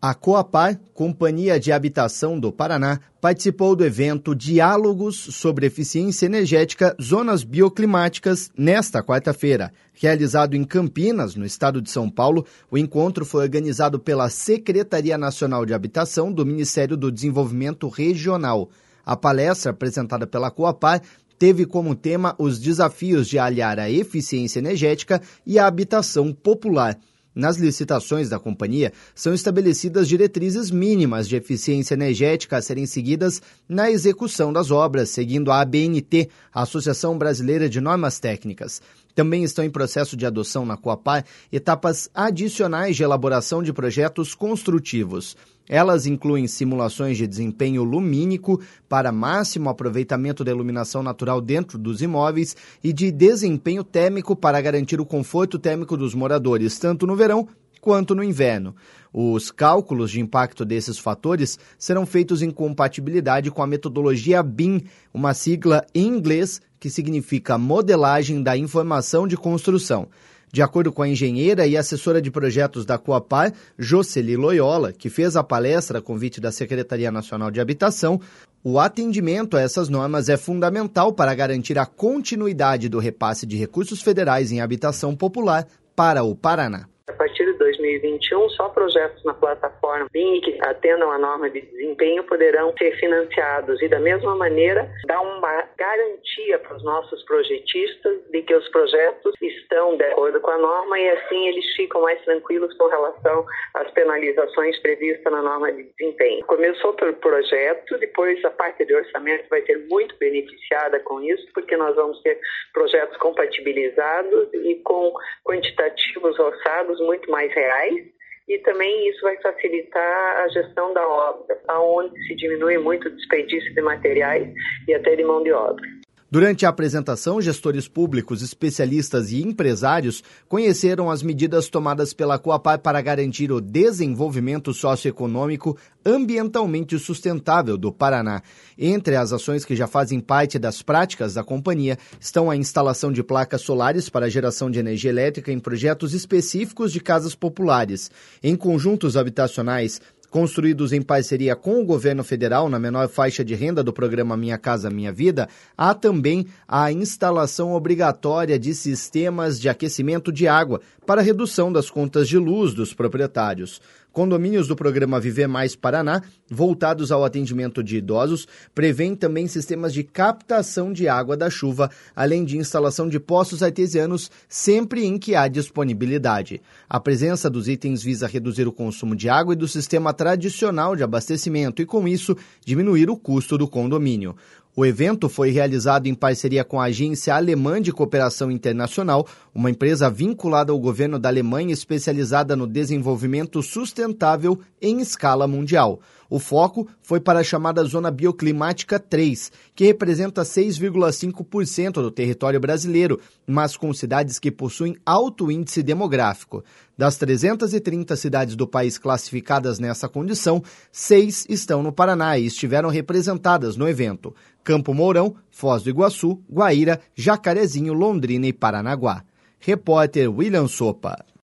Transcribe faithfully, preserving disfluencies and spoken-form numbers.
A Coapar, Companhia de Habitação do Paraná, participou do evento Diálogos sobre Eficiência Energética Zonas Bioclimáticas nesta quarta-feira. Realizado em Campinas, no estado de São Paulo, o encontro foi organizado pela Secretaria Nacional de Habitação do Ministério do Desenvolvimento Regional. A palestra, apresentada pela Coapar, teve como tema os desafios de aliar a eficiência energética e a habitação popular. Nas licitações da companhia, são estabelecidas diretrizes mínimas de eficiência energética a serem seguidas na execução das obras, seguindo a A B N T, a Associação Brasileira de Normas Técnicas. Também estão em processo de adoção na Coapar etapas adicionais de elaboração de projetos construtivos. Elas incluem simulações de desempenho lumínico para máximo aproveitamento da iluminação natural dentro dos imóveis e de desempenho térmico para garantir o conforto térmico dos moradores, tanto no verão quanto no inverno. Os cálculos de impacto desses fatores serão feitos em compatibilidade com a metodologia B I M, uma sigla em inglês que significa Modelagem da Informação de Construção. De acordo com a engenheira e assessora de projetos da Coapar, Jocely Loyola, que fez a palestra a convite da Secretaria Nacional de Habitação, o atendimento a essas normas é fundamental para garantir a continuidade do repasse de recursos federais em habitação popular para o Paraná. A partir de dois mil e vinte e um, só projetos na plataforma B I M que atendam a norma de desempenho poderão ser financiados e, da mesma maneira, dar uma garantia para os nossos projetistas de que os projetos estão de acordo com a norma e, assim, eles ficam mais tranquilos com relação às penalizações previstas na norma de desempenho. Começou pelo projeto, depois a parte de orçamento vai ser muito beneficiada com isso, porque nós vamos ter projetos compatibilizados e com quantitativos orçados muito mais reais, e também isso vai facilitar a gestão da obra, onde se diminui muito o desperdício de materiais e até de mão de obra. Durante a apresentação, gestores públicos, especialistas e empresários conheceram as medidas tomadas pela Coapar para garantir o desenvolvimento socioeconômico ambientalmente sustentável do Paraná. Entre as ações que já fazem parte das práticas da companhia estão a instalação de placas solares para a geração de energia elétrica em projetos específicos de casas populares, em conjuntos habitacionais construídos em parceria com o governo federal na menor faixa de renda do programa Minha Casa Minha Vida. Há também a instalação obrigatória de sistemas de aquecimento de água para redução das contas de luz dos proprietários. Condomínios do programa Viver Mais Paraná, voltados ao atendimento de idosos, prevêem também sistemas de captação de água da chuva, além de instalação de poços artesianos sempre em que há disponibilidade. A presença dos itens visa reduzir o consumo de água e do sistema tradicional de abastecimento e, com isso, diminuir o custo do condomínio. O evento foi realizado em parceria com a Agência Alemã de Cooperação Internacional, uma empresa vinculada ao governo da Alemanha especializada no desenvolvimento sustentável em escala mundial. O foco foi para a chamada Zona Bioclimática três, que representa seis vírgula cinco por cento do território brasileiro, mas com cidades que possuem alto índice demográfico. Das trezentas e trinta cidades do país classificadas nessa condição, seis estão no Paraná e estiveram representadas no evento: Campo Mourão, Foz do Iguaçu, Guaíra, Jacarezinho, Londrina e Paranaguá. Repórter William Sopa.